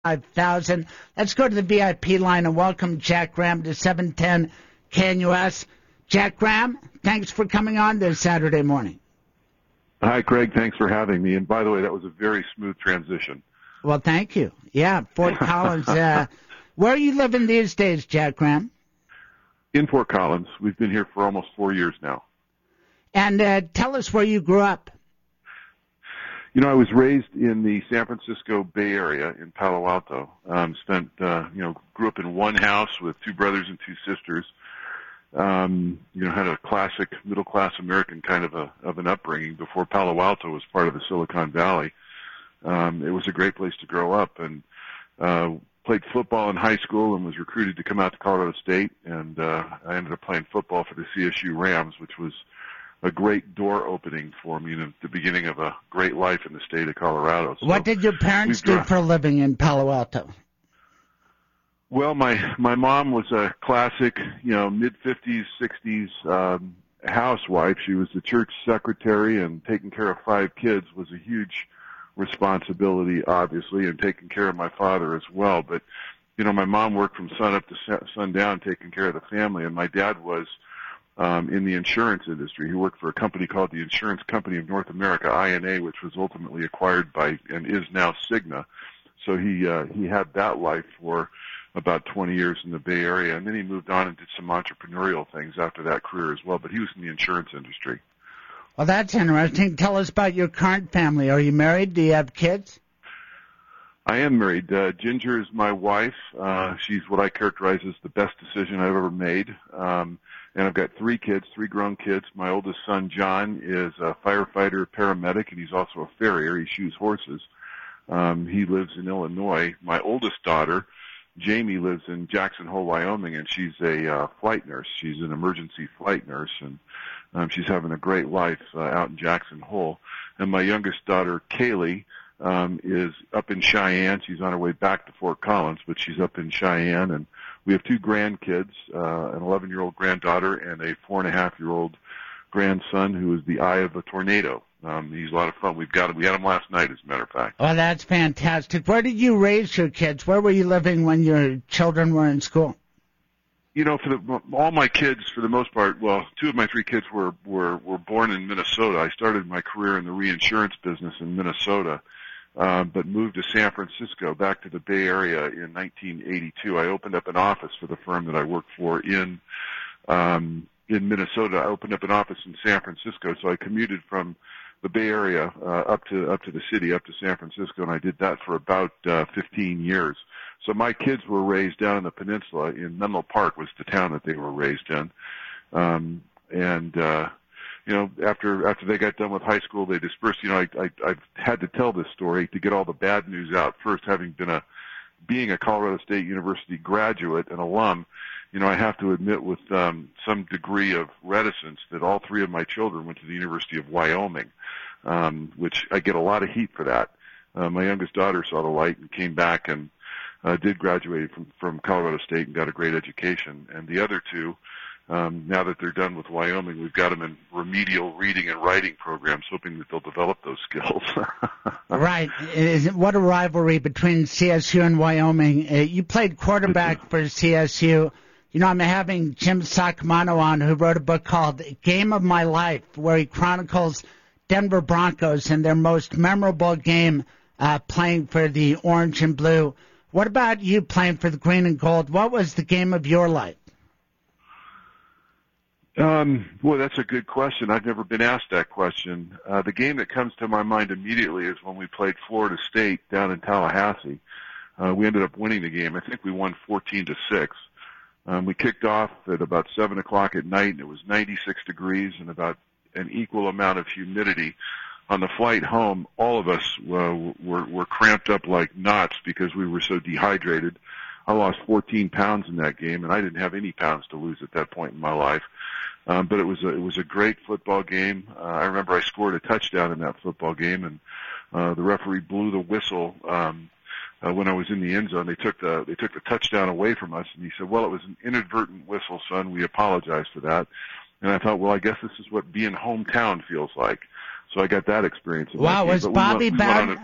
5,000. Let's go to the VIP line and welcome Jack Graham to 710 KNUS. Jack Graham, thanks for coming on this Saturday morning. Hi, Craig. Thanks for having me. And by the way, that was a very smooth transition. Well, thank you. Yeah, Fort Collins. Where are you living these days, Jack Graham? In Fort Collins. We've been here for almost 4 years now. And tell us where you grew up. You know, I was raised in the San Francisco Bay Area in Palo Alto. Grew up in one house with two brothers and two sisters. Had a classic middle-class American kind of an upbringing before Palo Alto was part of the Silicon Valley. It was a great place to grow up, and played football in high school and was recruited to come out to Colorado State, and I ended up playing football for the CSU Rams, which was a great door opening for me and the beginning of a great life in the state of Colorado. So what did your parents do for a living in Palo Alto? Well, my mom was a classic, mid-50s, 60s housewife. She was the church secretary, and taking care of 5 kids was a huge responsibility, obviously, and taking care of my father as well. But, my mom worked from sun up to sundown taking care of the family, and my dad was in the insurance industry. He worked for a company called the Insurance Company of North America, INA, which was ultimately acquired by and is now Cigna. So he had that life for about 20 years in the Bay Area, and then he moved on and did some entrepreneurial things after that career as well, but he was in the insurance industry. Well, that's interesting. Tell us about your current family. Are you married? Do you have kids? I am married. Ginger is my wife. She's what I characterize as the best decision I've ever made. And I've got 3 kids, 3 grown kids. My oldest son, John, is a firefighter, paramedic, and he's also a farrier. He shoes horses. He lives in Illinois. My oldest daughter, Jamie, lives in Jackson Hole, Wyoming, and she's a flight nurse. She's an emergency flight nurse, and she's having a great life out in Jackson Hole. And my youngest daughter, Kaylee, is up in Cheyenne. She's on her way back to Fort Collins, but she's up in Cheyenne, and we have 2 grandkids, an 11-year-old granddaughter and a 4.5-year-old grandson who is the eye of a tornado. He's a lot of fun. We had him last night, as a matter of fact. Oh, that's fantastic. Where did you raise your kids? Where were you living when your children were in school? All my kids, for the most part, well, 2 of my 3 kids were born in Minnesota. I started my career in the reinsurance business in Minnesota, but moved to San Francisco, back to the Bay Area in 1982. I opened up an office for the firm that I worked for in Minnesota. I opened up an office in San Francisco, so I commuted from the Bay Area up to the city, up to San Francisco, and I did that for about 15 years. So my kids were raised down in the peninsula. In Menlo Park was the town that they were raised in. After they got done with high school, they dispersed. I've had to tell this story to get all the bad news out. First, being a Colorado State University graduate and alum, I have to admit with some degree of reticence that all 3 of my children went to the University of Wyoming, which I get a lot of heat for that. My youngest daughter saw the light and came back and did graduate from Colorado State and got a great education. And the other 2, now that they're done with Wyoming, we've got them in remedial reading and writing programs, hoping that they'll develop those skills. Right. What a rivalry between CSU and Wyoming. You played quarterback for CSU. I'm having Jim Sacamano on, who wrote a book called Game of My Life, where he chronicles Denver Broncos and their most memorable game playing for the orange and blue. What about you playing for the green and gold? What was the game of your life? Well, that's a good question. I've never been asked that question. The game that comes to my mind immediately is when we played Florida State down in Tallahassee. We ended up winning the game. I think we won 14-6. We kicked off at about 7 o'clock at night, and it was 96 degrees and about an equal amount of humidity. On the flight home, all of us were cramped up like knots because we were so dehydrated. I lost 14 pounds in that game, and I didn't have any pounds to lose at that point in my life. But it was a great football game. I remember I scored a touchdown in that football game, and the referee blew the whistle when I was in the end zone. They took the touchdown away from us, and he said, "Well, it was an inadvertent whistle, son. We apologize for that." And I thought, well, I guess this is what being hometown feels like. So I got that experience. Wow, was Bobby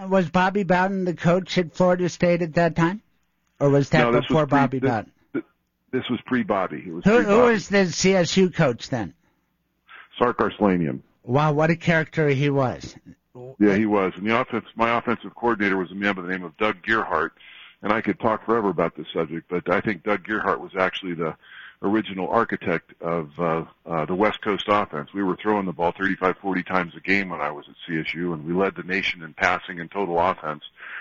Bowden the coach at Florida State at that time? Or was that before Bobby Bowden? This was pre-Bobby. Who was the CSU coach then? Sark Arslanian. Wow, what a character he was. Yeah, he was. And my offensive coordinator was a man by the name of Doug Gearhart, and I could talk forever about this subject, but I think Doug Gearhart was actually the original architect of the West Coast offense. We were throwing the ball 35, 40 times a game when I was at CSU, and we led the nation in passing and total offense.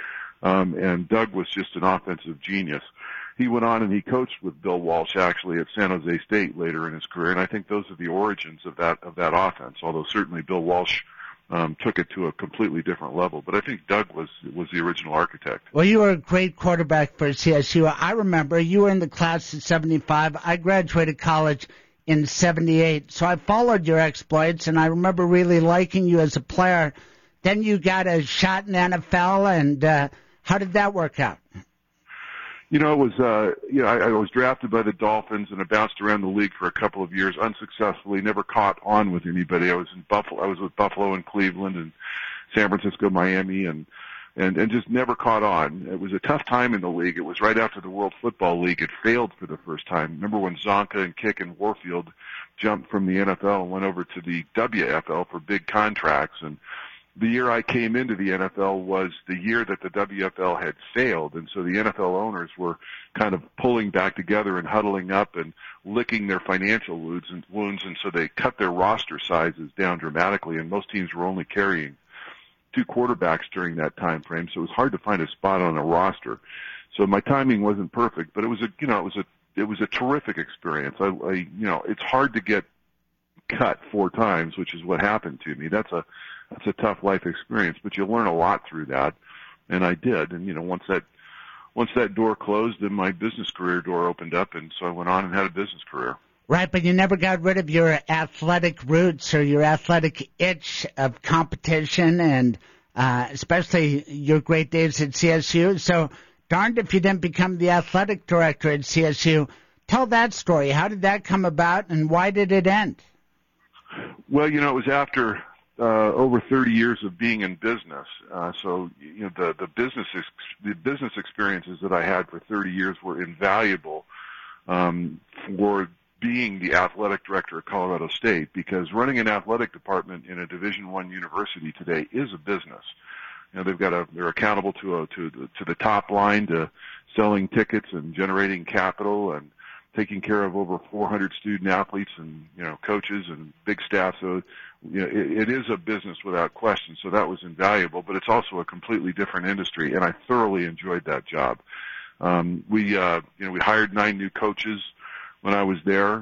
And Doug was just an offensive genius. He went on and he coached with Bill Walsh actually at San Jose State later in his career, and I think those are the origins of that offense. Although certainly Bill Walsh took it to a completely different level, but I think Doug was the original architect. Well, you were a great quarterback for CSU. I remember you were in the class of '75. I graduated college in '78, so I followed your exploits, and I remember really liking you as a player. Then you got a shot in the NFL, and how did that work out? It was, I was drafted by the Dolphins and I bounced around the league for a couple of years unsuccessfully, never caught on with anybody. I was with Buffalo and Cleveland and San Francisco, Miami, and just never caught on. It was a tough time in the league. It was right after the World Football League had failed for the first time. Remember when Zonka and Kick and Warfield jumped from the NFL and went over to the WFL for big contracts, and the year I came into the NFL was the year that the WFL had failed, and so the NFL owners were kind of pulling back together and huddling up and licking their financial wounds, and so they cut their roster sizes down dramatically, and most teams were only carrying 2 quarterbacks during that time frame, so it was hard to find a spot on a roster. So my timing wasn't perfect, but it was a terrific experience. It's hard to get cut 4 times, which is what happened to me. That's a tough life experience, but you learn a lot through that, and I did. And once that door closed, then my business career door opened up, and so I went on and had a business career. Right, but you never got rid of your athletic roots or your athletic itch of competition, and especially your great days at CSU. So darned if you didn't become the athletic director at CSU. Tell that story. How did that come about, and why did it end? Well, it was after over 30 years of being in business. So the business experiences that I had for 30 years were invaluable for being the athletic director at Colorado State, because running an athletic department in a Division I university today is a business. They're accountable to the top line, to selling tickets and generating capital and taking care of over 400 student athletes and coaches and big staff. So it is a business without question. So that was invaluable, but it's also a completely different industry, and I thoroughly enjoyed that job. We hired 9 new coaches when I was there.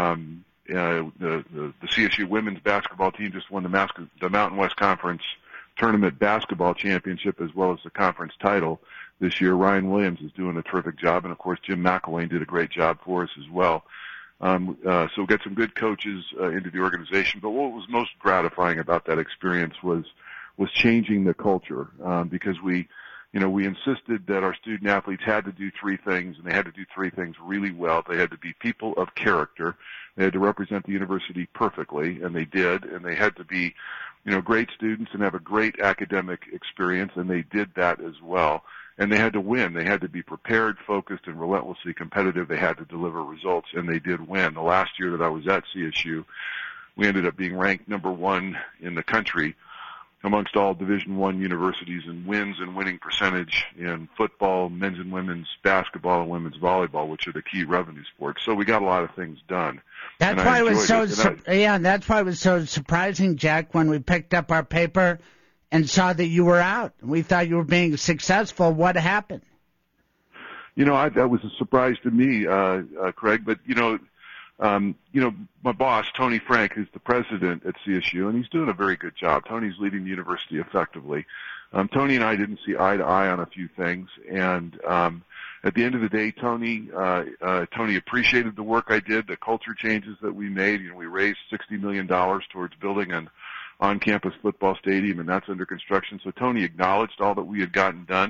The CSU women's basketball team just won the Mountain West Conference tournament basketball championship as well as the conference title this year. Ryan Williams is doing a terrific job, and of course Jim McElwain did a great job for us as well. So we got some good coaches into the organization. But what was most gratifying about that experience was changing the culture, because we insisted that our student athletes had to do 3 things, and they had to do 3 things really well. They had to be people of character. They had to represent the university perfectly, and they did. And they had to be, great students and have a great academic experience, and they did that as well. And they had to win. They had to be prepared, focused, and relentlessly competitive. They had to deliver results, and they did win. The last year that I was at CSU, we ended up being ranked number 1 in the country amongst all Division I universities in wins and winning percentage in football, men's and women's basketball, and women's volleyball, which are the key revenue sports. So we got a lot of things done. That's why it was that's why it was so surprising, Jack, when we picked up our paper and saw that you were out. We thought you were being successful. What happened? That was a surprise to me, Craig. But my boss, Tony Frank, who's the president at CSU, and he's doing a very good job. Tony's leading the university effectively. Tony and I didn't see eye to eye on a few things, and at the end of the day, Tony appreciated the work I did, the culture changes that we made. We raised $60 million towards building an on-campus football stadium, and that's under construction. So Tony acknowledged all that we had gotten done.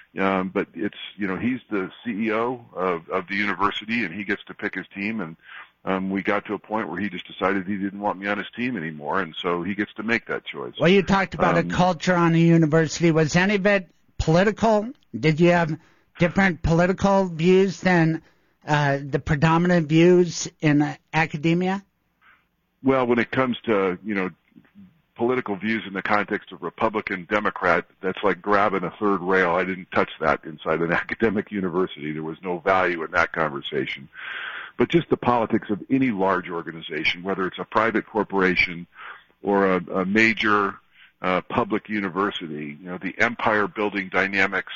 But it's, he's the CEO of the university, and he gets to pick his team, and we got to a point where he just decided he didn't want me on his team anymore, and so he gets to make that choice. Well, you talked about a culture on a university. Was any of it political? Did you have different political views than the predominant views in academia? Well, when it comes to, political views in the context of Republican, Democrat, that's like grabbing a third rail. I didn't touch that inside an academic university. There was no value in that conversation. But just the politics of any large organization, whether it's a private corporation or a major public university, the empire building dynamics,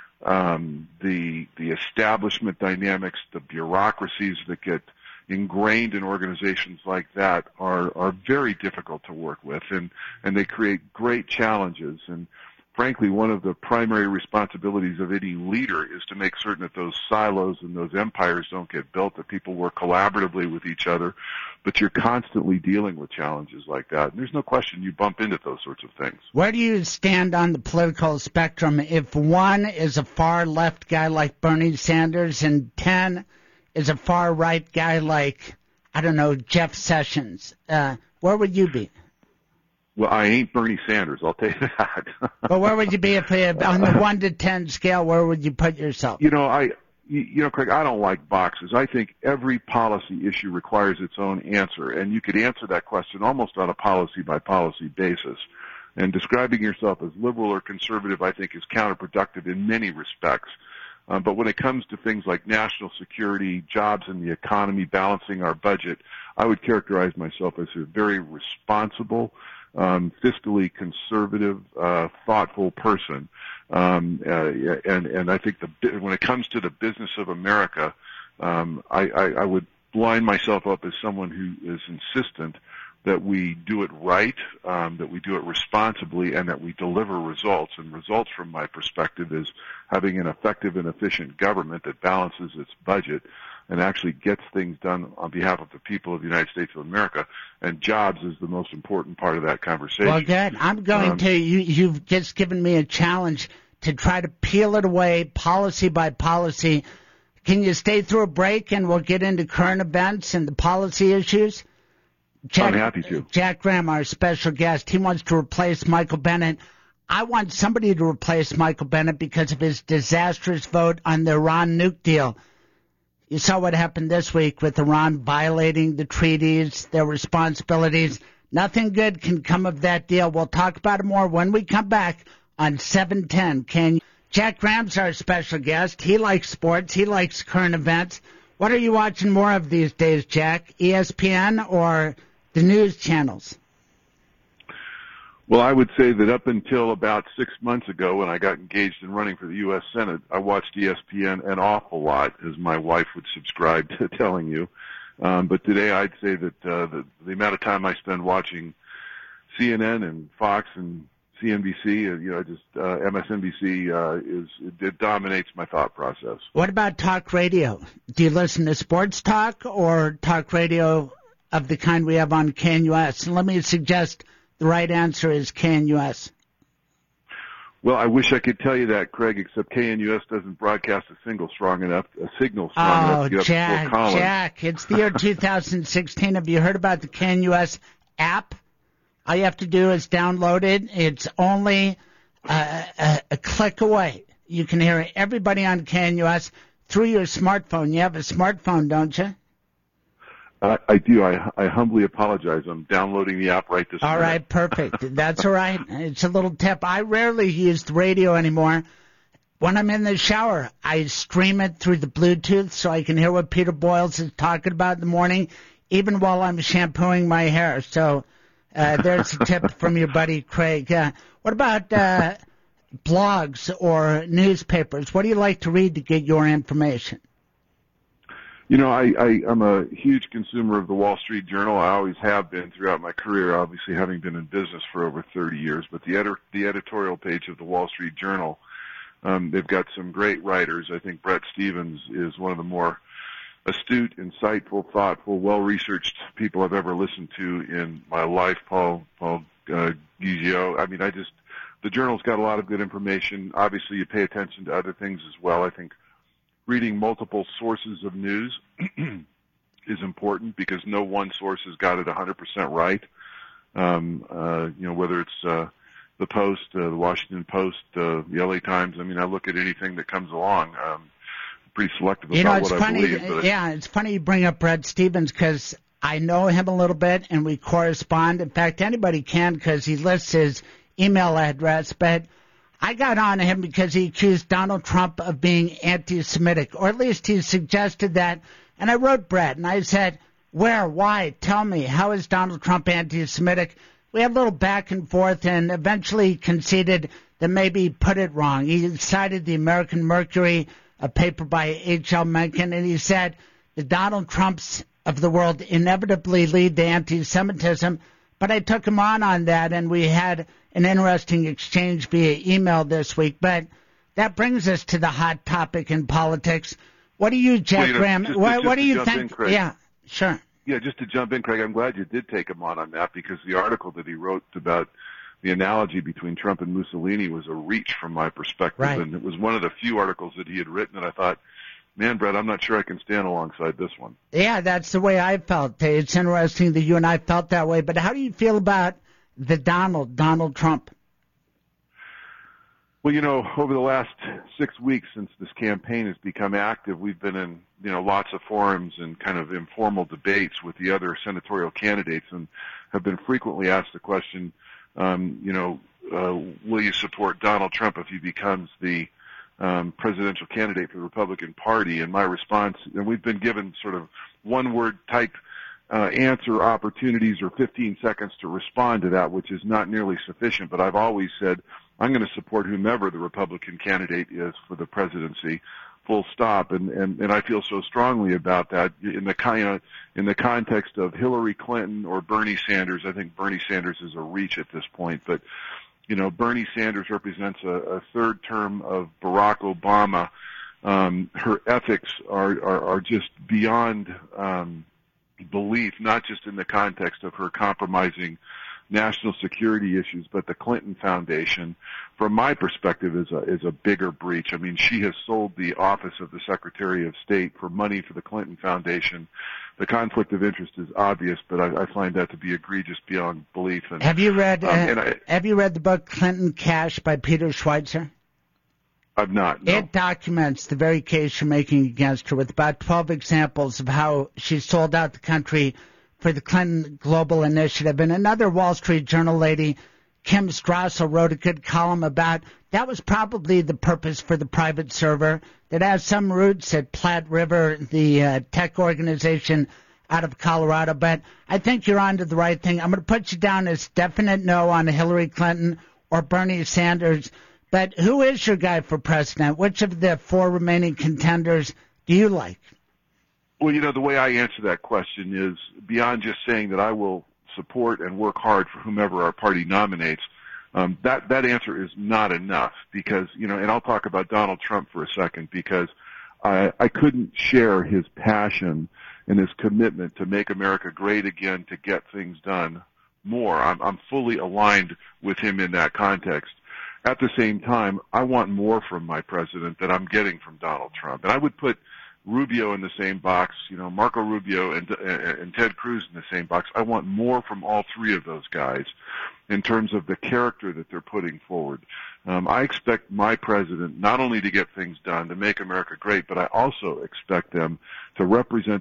the establishment dynamics, the bureaucracies that get ingrained in organizations like that are very difficult to work with, and they create great challenges. And frankly, one of the primary responsibilities of any leader is to make certain that those silos and those empires don't get built, that people work collaboratively with each other, but you're constantly dealing with challenges like that. And there's no question you bump into those sorts of things. Where do you stand on the political spectrum? If one is a far left guy like Bernie Sanders and 10 is a far right guy like, I don't know, Jeff Sessions, where would you be? Well, I ain't Bernie Sanders, I'll tell you that. But where would you be if on the 1 to 10 scale? Where would you put yourself? Craig, I don't like boxes. I think every policy issue requires its own answer, and you could answer that question almost on a policy-by-policy basis. And describing yourself as liberal or conservative, I think, is counterproductive in many respects. But when it comes to things like national security, jobs in the economy, balancing our budget, I would characterize myself as a very responsible, fiscally conservative, thoughtful person. And I think when it comes to the business of America, I would line myself up as someone who is insistent that we do it right, that we do it responsibly, and that we deliver results. And results, from my perspective, is having an effective and efficient government that balances its budget and actually gets things done on behalf of the people of the United States of America. And jobs is the most important part of that conversation. Well, good. I'm going to, you've just given me a challenge to try to peel it away policy by policy. Can you stay through a break and we'll get into current events and the policy issues? I'm happy to. Jack Graham, our special guest, he wants to replace Michael Bennet. I want somebody to replace Michael Bennet because of his disastrous vote on the Iran nuke deal. You saw what happened this week with Iran violating the treaties, their responsibilities. Nothing good can come of that deal. We'll talk about it more when we come back on 710. Jack Graham's our special guest. He likes sports. He likes current events. What are you watching more of these days, Jack? ESPN or the news channels? Well, I would say that up until about 6 months ago, when I got engaged in running for the U.S. Senate, I watched ESPN an awful lot, as my wife would subscribe to telling you. But today I'd say that the amount of time I spend watching CNN and Fox and CNBC, MSNBC, it dominates my thought process. What about talk radio? Do you listen to sports talk or talk radio of the kind we have on KNUS? And let me suggest the right answer is KNUS. Well, I wish I could tell you that, Craig, except KNUS doesn't broadcast a signal strong enough to get up to Fort Collins. Jack, it's the year 2016. Have you heard about the KNUS app? All you have to do is download it. It's only a click away. You can hear everybody on KNUS through your smartphone. You have a smartphone, don't you? I do. I humbly apologize. I'm downloading the app right this minute. All right, perfect. That's all right. It's a little tip. I rarely use the radio anymore. When I'm in the shower, I stream it through the Bluetooth so I can hear what Peter Boyles is talking about in the morning, even while I'm shampooing my hair. So there's a tip from your buddy Craig. What about blogs or newspapers? What do you like to read to get your information? I'm a huge consumer of the Wall Street Journal. I always have been throughout my career, obviously having been in business for over 30 years. But the editorial page of the Wall Street Journal, they've got some great writers. I think Bret Stephens is one of the more astute, insightful, thoughtful, well-researched people I've ever listened to in my life. Paul Gugio. I mean, the Journal's got a lot of good information. Obviously, you pay attention to other things as well. I think reading multiple sources of news is important because no one source has got it 100% right. Whether it's the Post, the Washington Post, the LA Times. I mean, I look at anything that comes along. Pretty selective about what I believe. It's funny you bring up Bret Stephens because I know him a little bit and we correspond. In fact, anybody can because he lists his email address. But I got on him because he accused Donald Trump of being anti-Semitic, or at least he suggested that. And I wrote Bret and I said, where, why, tell me, how is Donald Trump anti-Semitic? We had a little back and forth and eventually conceded that maybe he put it wrong. He cited the American Mercury, a paper by H.L. Mencken, and he said the Donald Trumps of the world inevitably lead to anti-Semitism. But I took him on that, and we had an interesting exchange via email this week. But that brings us to the hot topic in politics. What do you, Jack Graham, what do you think? Yeah, sure. Yeah, just to jump in, Craig, I'm glad you did take him on that because the article that he wrote about the analogy between Trump and Mussolini was a reach from my perspective. Right. And it was one of the few articles that he had written that I thought, man, Bret, I'm not sure I can stand alongside this one. Yeah, that's the way I felt. It's interesting that you and I felt that way. But how do you feel about the Donald Trump? Well, over the last 6 weeks since this campaign has become active, we've been in, lots of forums and kind of informal debates with the other senatorial candidates and have been frequently asked the question, will you support Donald Trump if he becomes the presidential candidate for the Republican Party? And my response, and we've been given sort of one-word type answer opportunities or 15 seconds to respond to that, which is not nearly sufficient. But I've always said I'm going to support whomever the Republican candidate is for the presidency, full stop. And I feel so strongly about that in the context of Hillary Clinton or Bernie Sanders. I think Bernie Sanders is a reach at this point, but Bernie Sanders represents a third term of Barack Obama. Her ethics are just beyond belief, not just in the context of her compromising national security issues, but the Clinton Foundation, from my perspective, is a bigger breach. I mean, she has sold the office of the Secretary of State for money for the Clinton Foundation. The conflict of interest is obvious, but I find that to be egregious beyond belief. And, have you read the book Clinton Cash by Peter Schweitzer? I've not. No. It documents the very case you're making against her with about 12 examples of how she sold out the country for the Clinton Global Initiative. And another Wall Street Journal lady, Kim Strassel, wrote a good column about that was probably the purpose for the private server that has some roots at Platte River, the tech organization out of Colorado. But I think you're on to the right thing. I'm going to put you down as definite no on Hillary Clinton or Bernie Sanders. But who is your guy for president? Which of the four remaining contenders do you like? Well, the way I answer that question is beyond just saying that I will support and work hard for whomever our party nominates. That answer is not enough because, and I'll talk about Donald Trump for a second because I couldn't share his passion and his commitment to make America great again, to get things done more. I'm fully aligned with him in that context. At the same time, I want more from my president than I'm getting from Donald Trump. And I would put Rubio in the same box, Marco Rubio and Ted Cruz in the same box. I want more from all three of those guys in terms of the character that they're putting forward. I expect my president not only to get things done, to make America great, but I also expect them to represent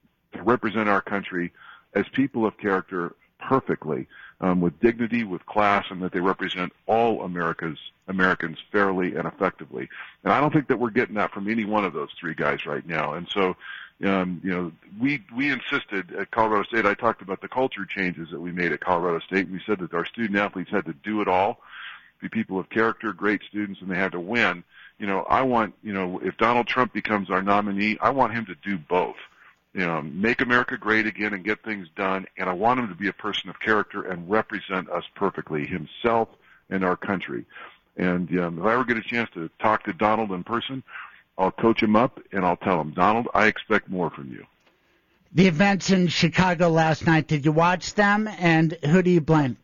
our country as people of character perfectly, with dignity, with class, and that they represent all Americans fairly and effectively. And I don't think that we're getting that from any one of those three guys right now. And so, we insisted at Colorado State. I talked about the culture changes that we made at Colorado State. We said that our student athletes had to do it all, be people of character, great students, and they had to win. I want, if Donald Trump becomes our nominee, I want him to do both. Make America great again and get things done. And I want him to be a person of character and represent us perfectly, himself and our country. And if I ever get a chance to talk to Donald in person, I'll coach him up and I'll tell him, Donald, I expect more from you. The events in Chicago last night, did you watch them? And who do you blame?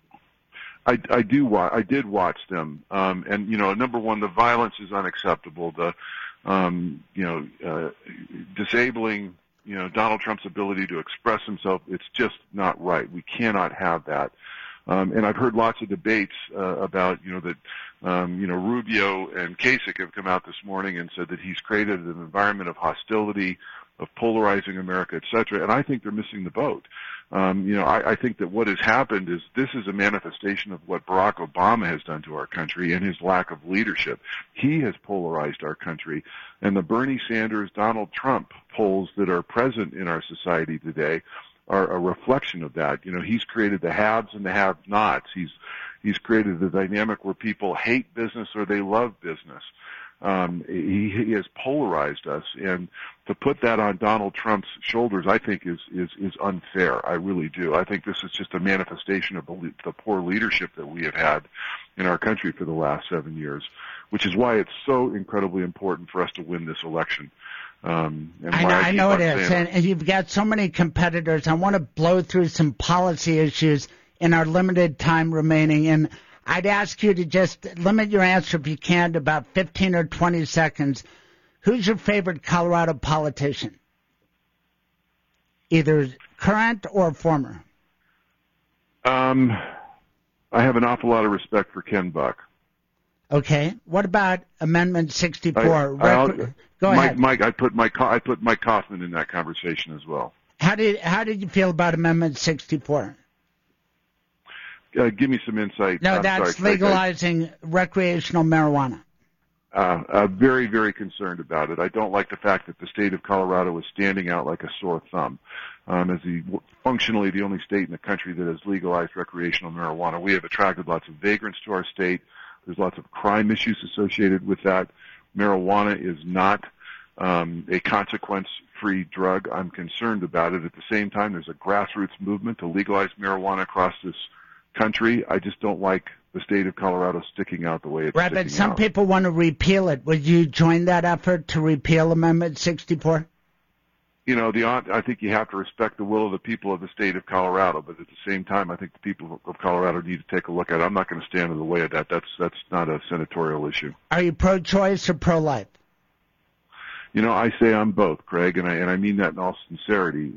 I did watch them. And, number one, the violence is unacceptable. The, disabling Donald Trump's ability to express himself. It's just not right. We cannot have that. And I've heard lots of debates about, that, Rubio and Kasich have come out this morning and said that he's created an environment of hostility, of polarizing America, et cetera. And I think they're missing the boat. I think that what has happened is this is a manifestation of what Barack Obama has done to our country and his lack of leadership. He has polarized our country. And the Bernie Sanders, Donald Trump polls that are present in our society today are a reflection of that. He's created the haves and the have-nots. He's created the dynamic where people hate business or they love business. He has polarized us, and to put that on Donald Trump's shoulders, I think is unfair. I really do. I think this is just a manifestation of the poor leadership that we have had in our country for the last 7 years, which is why it's so incredibly important for us to win this election. I know it is, and you've got so many competitors. I want to blow through some policy issues in our limited time remaining, and I'd ask you to just limit your answer, if you can, to about 15 or 20 seconds. Who's your favorite Colorado politician? Either current or former? I have an awful lot of respect for Ken Buck. Okay. What about Amendment 64? Go ahead. Mike, I put Mike Kaufman in that conversation as well. How did you feel about Amendment 64? Give me some insight. No, that's legalizing recreational marijuana. Very, very concerned about it. I don't like the fact that the state of Colorado is standing out like a sore thumb as functionally the only state in the country that has legalized recreational marijuana. We have attracted lots of vagrants to our state. There's lots of crime issues associated with that. Marijuana is not a consequence-free drug. I'm concerned about it. At the same time, there's a grassroots movement to legalize marijuana across this country. I just don't like the state of Colorado sticking out the way it's sticking out. Right, but some people want to repeal it. Would you join that effort to repeal Amendment 64? I think you have to respect the will of the people of the state of Colorado, but at the same time, I think the people of Colorado need to take a look at it. I'm not going to stand in the way of that. That's not a senatorial issue. Are you pro-choice or pro-life? I say I'm both, Craig, and I mean that in all sincerity.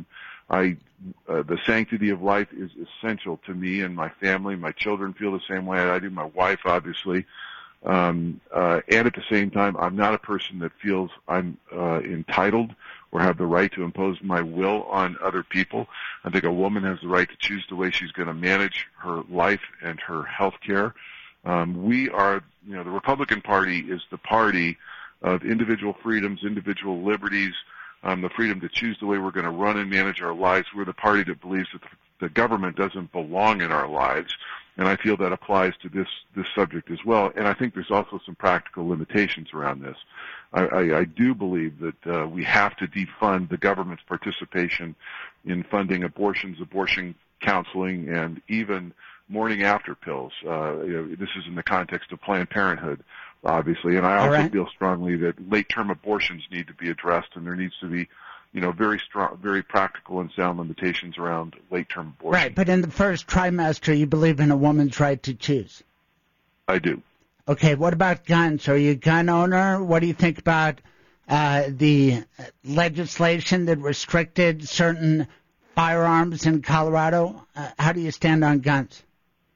The sanctity of life is essential to me and my family. My children feel the same way I do. My wife, obviously. And at the same time, I'm not a person that feels I'm entitled or have the right to impose my will on other people. I think a woman has the right to choose the way she's going to manage her life and her health care. We are, the Republican Party is the party of individual freedoms, individual liberties, the freedom to choose the way we're going to run and manage our lives. We're the party that believes that the government doesn't belong in our lives, and I feel that applies to this subject as well. And I think there's also some practical limitations around this. I do believe that we have to defund the government's participation in funding abortions, abortion counseling, and even morning after pills. This is in the context of Planned Parenthood, obviously, and I also feel strongly that late-term abortions need to be addressed, and there needs to be, very strong, very practical and sound limitations around late-term abortion. Right, but in the first trimester, you believe in a woman's right to choose. I do. Okay, what about guns? Are you a gun owner? What do you think about the legislation that restricted certain firearms in Colorado? How do you stand on guns?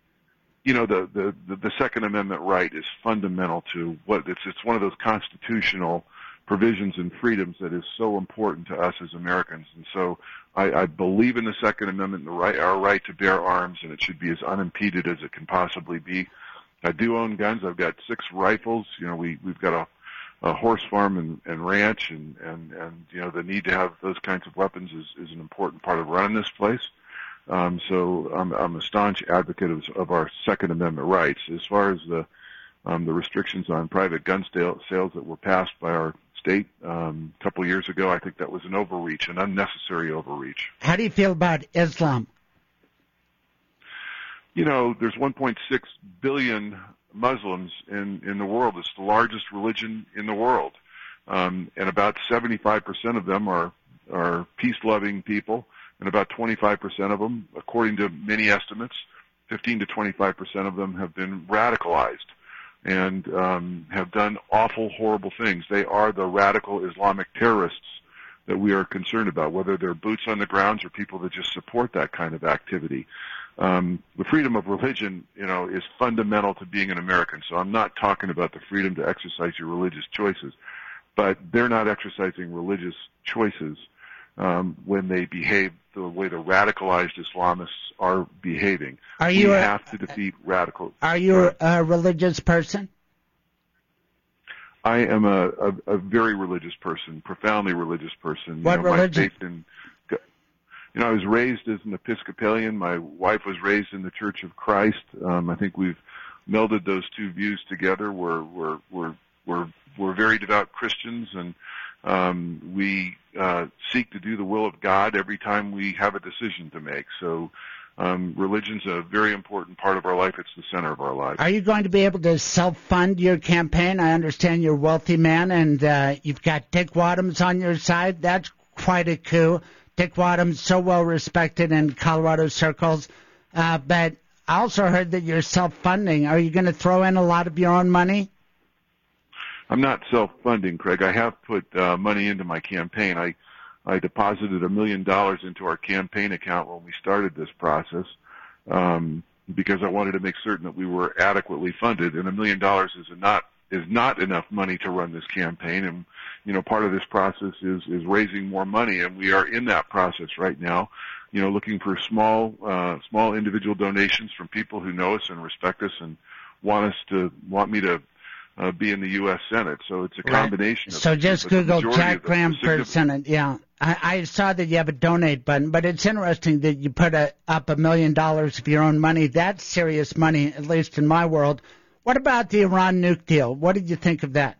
The Second Amendment right is fundamental to it's one of those constitutional provisions and freedoms that is so important to us as Americans. And so I believe in the Second Amendment, our right to bear arms, and it should be as unimpeded as it can possibly be. I do own guns. I've got 6 rifles. We've got a horse farm and ranch, and the need to have those kinds of weapons is an important part of running this place. So I'm a staunch advocate of our Second Amendment rights. As far as the restrictions on private gun sales that were passed by our state a couple of years ago, I think that was an overreach, an unnecessary overreach. How do you feel about Islam? There's 1.6 billion Muslims in the world. It's the largest religion in the world, and about 75% of them are peace-loving people. And about 25% of them, according to many estimates, 15 to 25% of them have been radicalized and have done awful, horrible things. They are the radical Islamic terrorists that we are concerned about, whether they're boots on the grounds or people that just support that kind of activity. The freedom of religion, is fundamental to being an American. So I'm not talking about the freedom to exercise your religious choices, but they're not exercising religious choices when they behave the way the radicalized Islamists are behaving. We have to defeat radical. Are you a religious person? I am a very religious person, profoundly religious person. What religion? I was raised as an Episcopalian. My wife was raised in the Church of Christ. I think we've melded those two views together. We're very devout Christians, and we seek to do the will of God every time we have a decision to make. So religion's a very important part of our life. It's the center of our lives. Are you going to be able to self-fund your campaign? I understand you're a wealthy man, and you've got Dick Wadhams on your side. That's quite a coup. Dick Wadhams, so well respected in Colorado circles. But I also heard that you're self-funding. Are you going to throw in a lot of your own money? I'm not self-funding, Craig. I have put money into my campaign. I deposited $1 million into our campaign account when we started this process because I wanted to make certain that we were adequately funded. And $1 million is not enough money to run this campaign. And part of this process is raising more money, and we are in that process right now. Looking for small individual donations from people who know us and respect us and want me to be in the U.S. Senate. So it's a combination. Right. So just Google Jack Graham for Senate. Yeah, I saw that you have a donate button, but it's interesting that you put up $1 million of your own money. That's serious money, at least in my world. What about the Iran nuke deal? What did you think of that?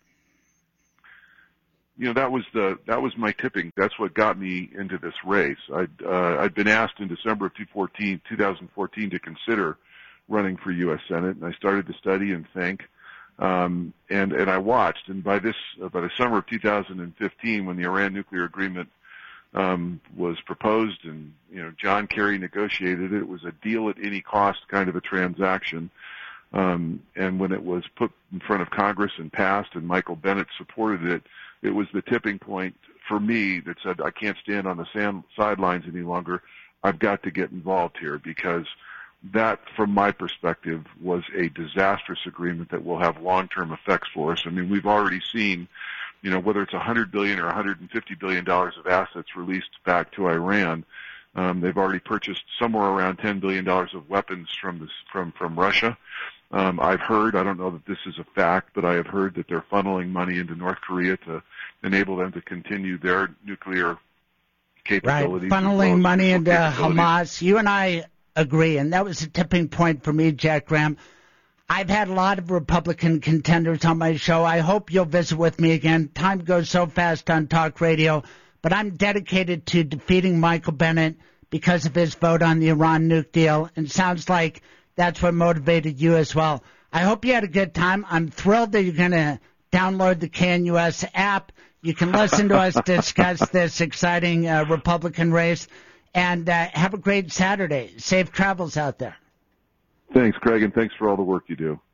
That was my tipping. That's what got me into this race. I'd been asked in December of 2014 to consider running for U.S. Senate, and I started to study and think. And I watched, and by the summer of 2015, when the Iran nuclear agreement was proposed and John Kerry negotiated it, it was a deal at any cost kind of a transaction. And when it was put in front of Congress and passed, and Michael Bennet supported it, it was the tipping point for me that said I can't stand on the sidelines any longer. I've got to get involved here, because that, from my perspective, was a disastrous agreement that will have long-term effects for us. I mean, we've already seen, whether it's $100 billion or $150 billion of assets released back to Iran. They've already purchased somewhere around $10 billion of weapons from Russia. I've heard, I don't know that this is a fact, but I have heard that they're funneling money into North Korea to enable them to continue their nuclear capabilities. Right, funneling money into Hamas. You and I agree, and that was a tipping point for me, Jack Graham. I've had a lot of Republican contenders on my show. I hope you'll visit with me again. Time goes so fast on talk radio, but I'm dedicated to defeating Michael Bennet because of his vote on the Iran nuke deal, and sounds like that's what motivated you as well. I hope you had a good time. I'm thrilled that you're going to download the KNUS app. You can listen to us discuss this exciting Republican race. And have a great Saturday. Safe travels out there. Thanks, Craig, and thanks for all the work you do.